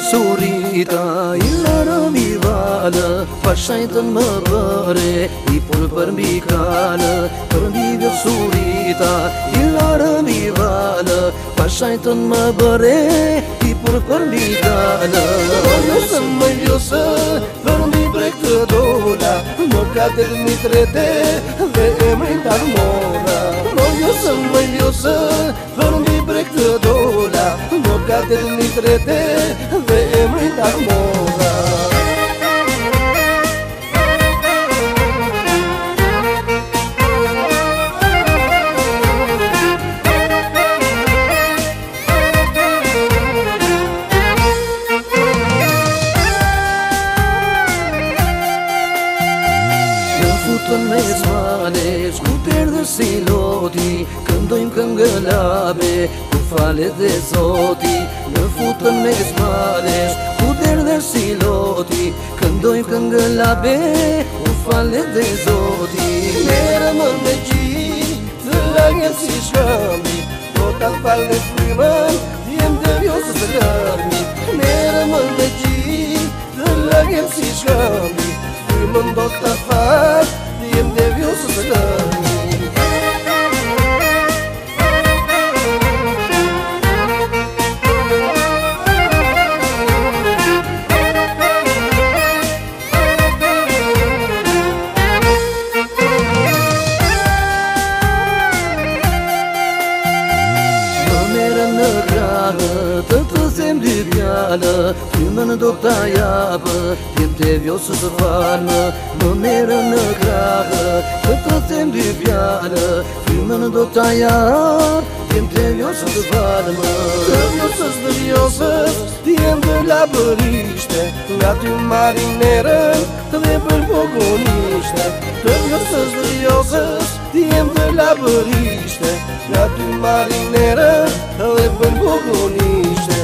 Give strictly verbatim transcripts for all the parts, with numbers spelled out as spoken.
vjepsurita I larëm I valë Pashajtën më bëre I pun për mbi kalë Për mbi vjepsurita I larëm I valë Pashajtën më bëre I pun për mbi kalë Nëse më ljusë Për mbi brek të dola Më katër mi trete Dhe emrin të armona Nëse më ljusë Për mbi brek të dola Më katër mi trete Dhe emrin të armona Futën me smale, shkuter dhe si loti Këndojmë këngëlabe, ku falet dhe zoti Në futën me smale, shkuter dhe si loti Këndojmë këngëlabe, ku falet dhe zoti Mere më me gji, të lagjem si shkambi Do t'a falë në frymën, jem dhe vjosës të larmi Mere më me gji, të lagjem si shkambi Frymën do t'a falë Jem dhe vjosës të larmi Më merën në krahë Të të them dy pjallë Frymën do t'a japë Jem dhe vjosës të falë Më merën në krahë Të të them dy pjallë Frymën do t'a japë Jem dhe vjosës të falë Të vjosës dhe vjosës Jem dhe labërishte Nga ty marinerën Dhe për pogon ishte Të vjosës dhe vjosës Jem dhe labërishte Nga ty marinerën Dhe për pogon ishte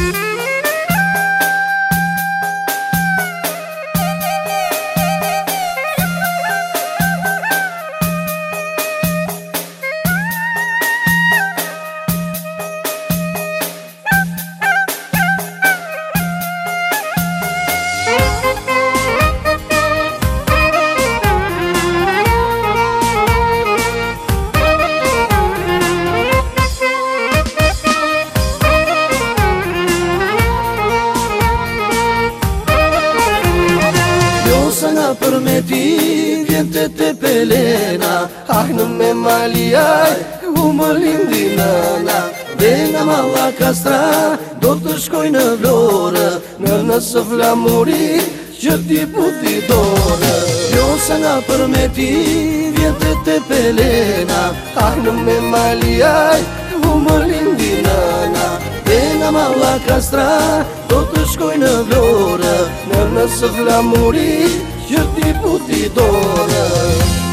Për me ti vjen të të pelena Ah në me malijaj ku më lindi nëna Dhe nga malla kastra do të shkoj në Vlorë Në nësë flamurit që ti puti dorë Jo sa nga për me ti vjen të të pelena Ah në me malijaj ku më lindi nëna Dhe nga malla kastra do të shkoj në Vlorë Në nësë flamurit që ti puti dorë